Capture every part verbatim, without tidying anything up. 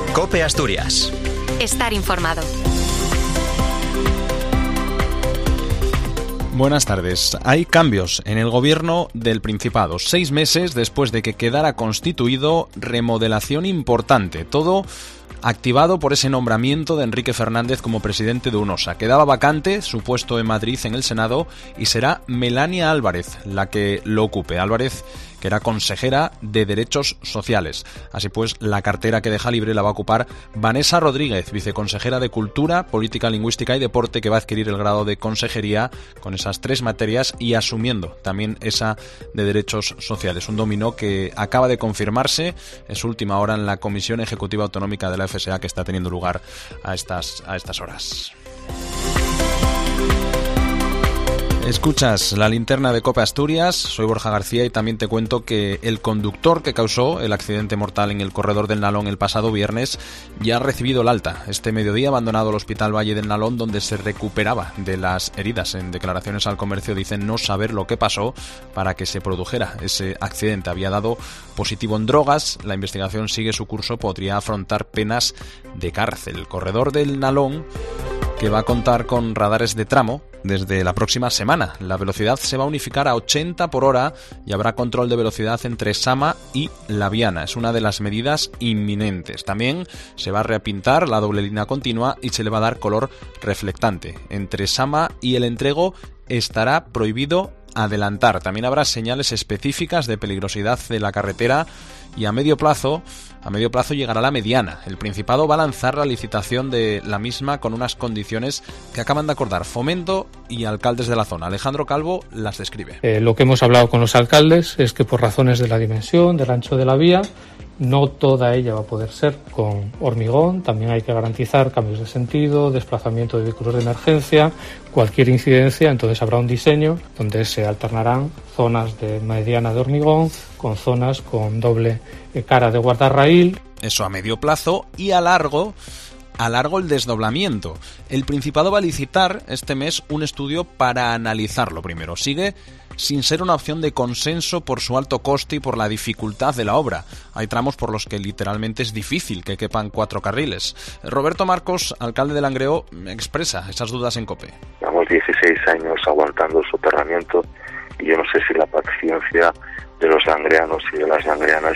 COPE Asturias. Estar informado. Buenas tardes. Hay cambios en el gobierno del Principado. Seis meses después de que quedara constituido, remodelación importante. Todo activado por ese nombramiento de Enrique Fernández como presidente de UNOSA. Quedaba vacante su puesto en Madrid en el Senado y será Melania Álvarez la que lo ocupe. Álvarez, que era consejera de Derechos Sociales. Así pues, la cartera que deja libre la va a ocupar Vanessa Rodríguez, viceconsejera de Cultura, Política Lingüística y Deporte, que va a adquirir el grado de consejería con esas tres materias y asumiendo también esa de Derechos Sociales. Un dominó que acaba de confirmarse en su última hora en la Comisión Ejecutiva Autonómica de la F S A, que está teniendo lugar a estas, a estas horas. Escuchas la linterna de COPE Asturias, soy Borja García y también te cuento que el conductor que causó el accidente mortal en el corredor del Nalón el pasado viernes ya ha recibido el alta. Este mediodía ha abandonado el Hospital Valle del Nalón, donde se recuperaba de las heridas. En declaraciones al Comercio dicen no saber lo que pasó para que se produjera ese accidente. Había dado positivo en drogas, la investigación sigue su curso, podría afrontar penas de cárcel. El corredor del Nalón, que va a contar con radares de tramo desde la próxima semana. La velocidad se va a unificar a ochenta por hora y habrá control de velocidad entre Sama y La Viana. Es una de las medidas inminentes. También se va a repintar la doble línea continua y se le va a dar color reflectante. Entre Sama y El Entrego estará prohibido adelantar. También habrá señales específicas de peligrosidad de la carretera y a medio plazo, a medio plazo llegará la mediana. El Principado va a lanzar la licitación de la misma con unas condiciones que acaban de acordar Fomento y alcaldes de la zona. Alejandro Calvo las describe. Eh, lo que hemos hablado con los alcaldes es que por razones de la dimensión, del ancho de la vía, no toda ella va a poder ser con hormigón. También hay que garantizar cambios de sentido, desplazamiento de vehículos de emergencia, cualquier incidencia. Entonces habrá un diseño donde se alternarán zonas de mediana de hormigón con zonas con doble cara de guardarraíl. Eso a medio plazo. Y a largo, a largo el desdoblamiento. El Principado va a licitar este mes un estudio para analizarlo primero. Sigue sin ser una opción de consenso por su alto coste y por la dificultad de la obra. Hay tramos por los que literalmente es difícil que quepan cuatro carriles. Roberto Marcos, alcalde de Langreo, expresa esas dudas en COPE. Llevamos dieciséis años aguantando el soterramiento y yo no sé si la paciencia de los langreanos y de las langreanas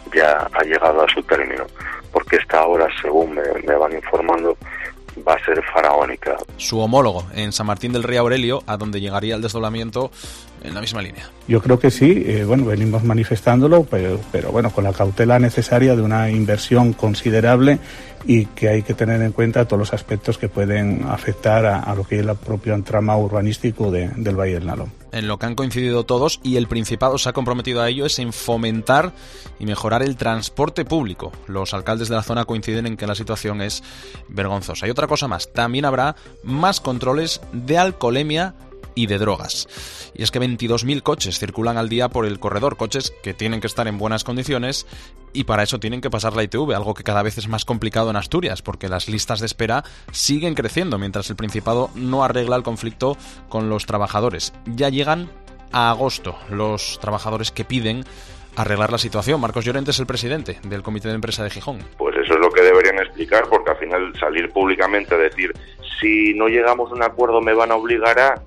ya ha llegado a su término, porque esta obra, según me, me van informando, va a ser faraónica. Su homólogo en San Martín del Rey Aurelio, a donde llegaría el desdoblamiento, en la misma línea. Yo creo que sí, eh, bueno, venimos manifestándolo, pero, pero bueno, con la cautela necesaria de una inversión considerable y que hay que tener en cuenta todos los aspectos que pueden afectar a, a lo que es el propio trama urbanístico de, del Valle del Nalón. En lo que han coincidido todos, y el Principado se ha comprometido a ello, es en fomentar y mejorar el transporte público. Los alcaldes de la zona coinciden en que la situación es vergonzosa. Y otra cosa más, también habrá más controles de alcoholemia y de drogas. Y es que veintidós mil coches circulan al día por el corredor, coches que tienen que estar en buenas condiciones y para eso tienen que pasar la I T V, algo que cada vez es más complicado en Asturias, porque las listas de espera siguen creciendo mientras el Principado no arregla el conflicto con los trabajadores. Ya llegan a agosto los trabajadores que piden arreglar la situación. Marcos Llorente es el presidente del Comité de Empresa de Gijón. Pues eso es lo que deberían explicar, porque al final salir públicamente a decir si no llegamos a un acuerdo me van a obligar a...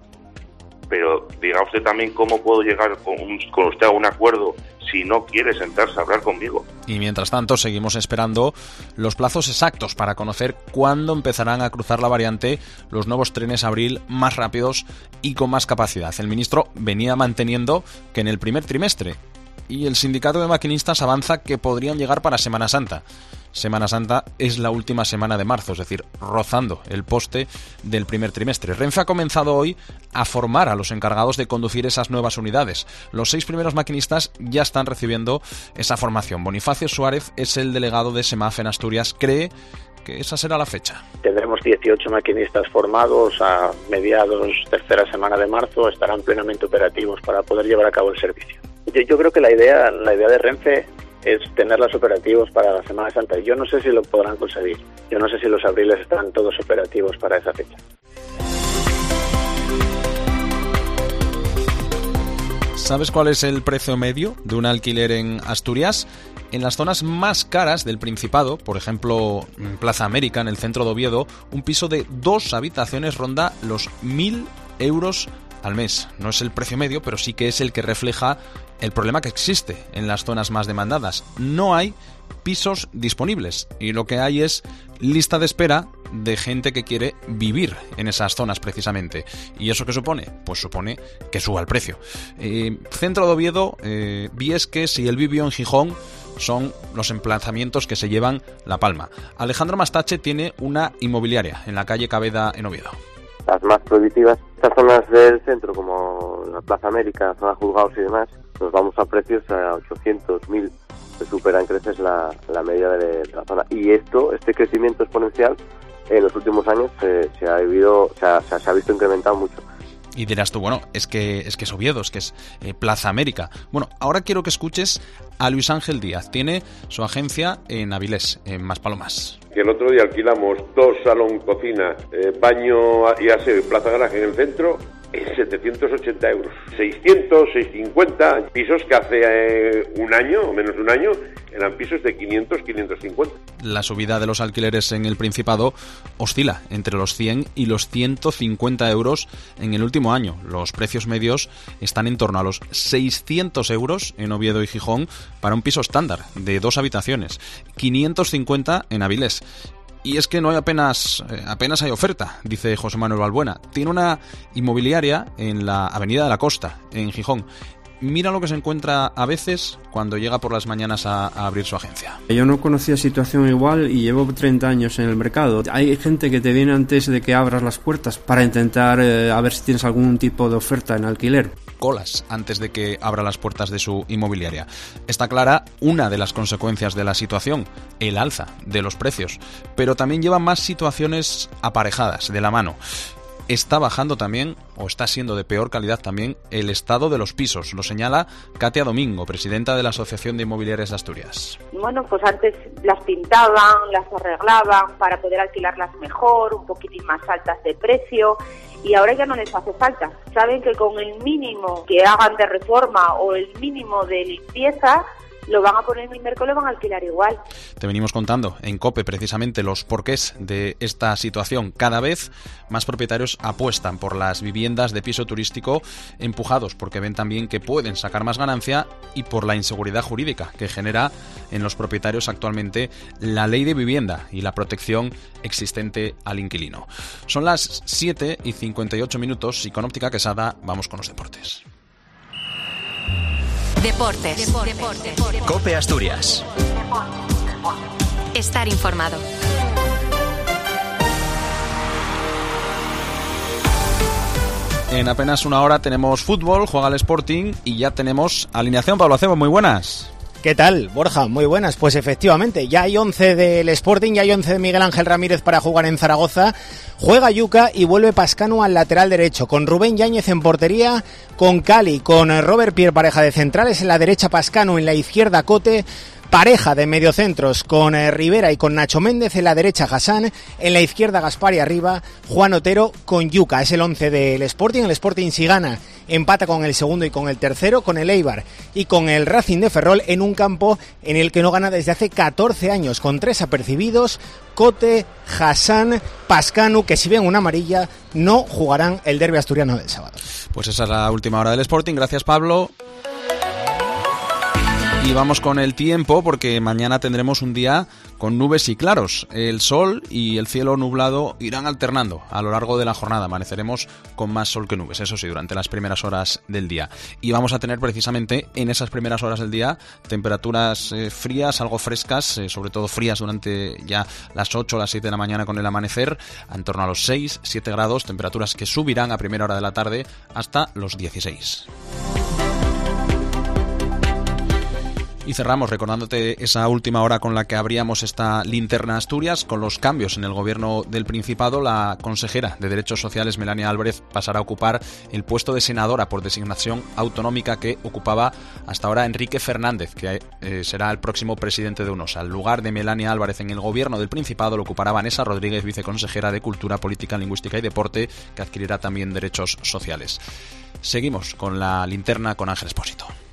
Pero diga usted también cómo puedo llegar con, con usted a un acuerdo si no quiere sentarse a hablar conmigo. Y mientras tanto seguimos esperando los plazos exactos para conocer cuándo empezarán a cruzar la variante los nuevos trenes Abril más rápidos y con más capacidad. El ministro venía manteniendo que en el primer trimestre y el sindicato de maquinistas avanza que podrían llegar para Semana Santa. Semana Santa es la última semana de marzo, es decir, rozando el poste del primer trimestre. Renfe ha comenzado hoy a formar a los encargados de conducir esas nuevas unidades. Los seis primeros maquinistas ya están recibiendo esa formación. Bonifacio Suárez es el delegado de SEMAF en Asturias. Cree que esa será la fecha. Tendremos dieciocho maquinistas formados a mediados tercera semana de marzo. Estarán plenamente operativos para poder llevar a cabo el servicio. Yo, yo creo que la idea, la idea de Renfe es tenerlas operativos para la Semana Santa. Yo no sé si lo podrán conseguir. Yo no sé si los abriles están todos operativos para esa fecha. ¿Sabes cuál es el precio medio de un alquiler en Asturias? En las zonas más caras del Principado, por ejemplo, en Plaza América, en el centro de Oviedo, un piso de dos habitaciones ronda los mil euros al mes. No es el precio medio, pero sí que es el que refleja el problema que existe en las zonas más demandadas. No hay pisos disponibles y lo que hay es lista de espera de gente que quiere vivir en esas zonas precisamente. ¿Y eso qué supone? Pues supone que suba el precio. Eh, centro de Oviedo, eh, Viesques y el Vivio en Gijón son los emplazamientos que se llevan la palma. Alejandro Mastache tiene una inmobiliaria en la calle Cabeda en Oviedo. Las más productivas, estas zonas del centro como la Plaza América, zona Juzgados y demás, nos vamos a precios a ochocientos, mil, que superan creces la, la media de, de la zona. Y esto, este crecimiento exponencial, en los últimos años eh, se ha vivido, se ha, se ha visto incrementado mucho. Y dirás tú, bueno, es que es que es Oviedo, es que es eh, Plaza América. Bueno, ahora quiero que escuches a Luis Ángel Díaz. Tiene su agencia en Avilés, en Maspalomas. Que el otro día alquilamos dos salón, cocina, eh, baño y aseo y plaza garaje en el centro en setecientos ochenta euros. seiscientos, seiscientos cincuenta, pisos que hace eh, un año o menos de un año eran pisos de quinientos, quinientos cincuenta. La subida de los alquileres en el Principado oscila entre los cien y los ciento cincuenta euros en el último año. Los precios medios están en torno a los seiscientos euros en Oviedo y Gijón para un piso estándar de dos habitaciones, quinientos cincuenta en Avilés. Y es que no hay apenas, eh, apenas hay oferta, dice José Manuel Balbuena. Tiene una inmobiliaria en la Avenida de la Costa, en Gijón. Mira lo que se encuentra a veces cuando llega por las mañanas a, a abrir su agencia. Yo no conocía situación igual y llevo treinta años en el mercado. Hay gente que te viene antes de que abras las puertas para intentar eh, a ver si tienes algún tipo de oferta en alquiler. Colas antes de que abra las puertas de su inmobiliaria. Está clara una de las consecuencias de la situación, el alza de los precios, pero también lleva más situaciones aparejadas de la mano. Está bajando también, o está siendo de peor calidad también, el estado de los pisos. Lo señala Katia Domingo, presidenta de la Asociación de Inmobiliarias de Asturias. Bueno, pues antes las pintaban, las arreglaban para poder alquilarlas mejor, un poquitín más altas de precio, y ahora ya no les hace falta. Saben que con el mínimo que hagan de reforma o el mínimo de limpieza, lo van a poner en el mercado y lo van a alquilar igual. Te venimos contando en COPE precisamente los porqués de esta situación. Cada vez más propietarios apuestan por las viviendas de piso turístico, empujados porque ven también que pueden sacar más ganancia y por la inseguridad jurídica que genera en los propietarios actualmente la ley de vivienda y la protección existente al inquilino. Son las siete y cincuenta y ocho minutos y con Óptica Quesada vamos con los deportes. Deportes. Deportes. Deportes. COPE Asturias. Estar informado. En apenas una hora tenemos fútbol, juega el Sporting y ya tenemos alineación. Pablo Acebo, muy buenas. ¿Qué tal, Borja? Muy buenas. Pues efectivamente, ya hay once del Sporting, ya hay once de Miguel Ángel Ramírez para jugar en Zaragoza. Juega Yuca y vuelve Pascanu al lateral derecho, con Rubén Yáñez en portería, con Cali, con Robert Pierre pareja de centrales, en la derecha Pascanu, en la izquierda Cote, pareja de mediocentros con eh, Rivera y con Nacho Méndez, en la derecha Hassan, en la izquierda Gaspar y arriba Juan Otero con Yuca. Es el once del Sporting. El Sporting, si gana, empata con el segundo y con el tercero, con el Eibar y con el Racing de Ferrol, en un campo en el que no gana desde hace catorce años, con tres apercibidos, Cote, Hassan, Pascanu, que si ven una amarilla no jugarán el derbi asturiano del sábado. Pues esa es la última hora del Sporting. Gracias, Pablo. Y vamos con el tiempo, porque mañana tendremos un día con nubes y claros. El sol y el cielo nublado irán alternando a lo largo de la jornada. Amaneceremos con más sol que nubes, eso sí, durante las primeras horas del día. Y vamos a tener precisamente en esas primeras horas del día temperaturas eh, frías, algo frescas, eh, sobre todo frías durante ya las ocho o las siete de la mañana con el amanecer, en torno a los seis, siete grados, temperaturas que subirán a primera hora de la tarde hasta los dieciséis. Y cerramos recordándote esa última hora con la que abríamos esta linterna Asturias. Con los cambios en el gobierno del Principado, la consejera de Derechos Sociales, Melania Álvarez, pasará a ocupar el puesto de senadora por designación autonómica que ocupaba hasta ahora Enrique Fernández, que eh, será el próximo presidente de UNOSA. El lugar de Melania Álvarez en el gobierno del Principado lo ocupará Vanessa Rodríguez, viceconsejera de Cultura, Política, Lingüística y Deporte, que adquirirá también derechos sociales. Seguimos con la linterna con Ángel Expósito.